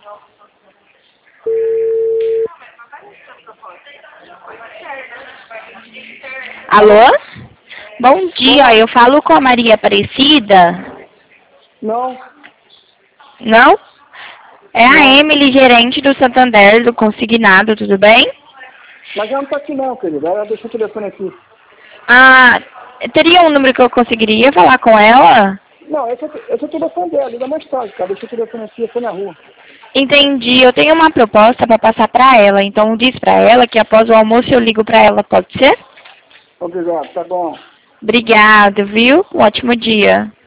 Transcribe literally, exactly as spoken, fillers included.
Alô? Bom dia, eu falo com a Maria Aparecida. Não. Não? É a Não. Emily, gerente do Santander, do Consignado, tudo bem? Mas ela não tá aqui não, querida. Ela deixou o telefone aqui. Ah, teria um número que eu conseguiria falar com ela? Não, esse é, esse é o telefone dela, liga mais tarde, cara. Deixou o telefone aqui, eu fui na rua. Entendi, eu tenho uma proposta para passar para ela, então diz para ela que após o almoço eu ligo para ela, pode ser? Obrigado, tá bom. Obrigado, viu? Um ótimo dia.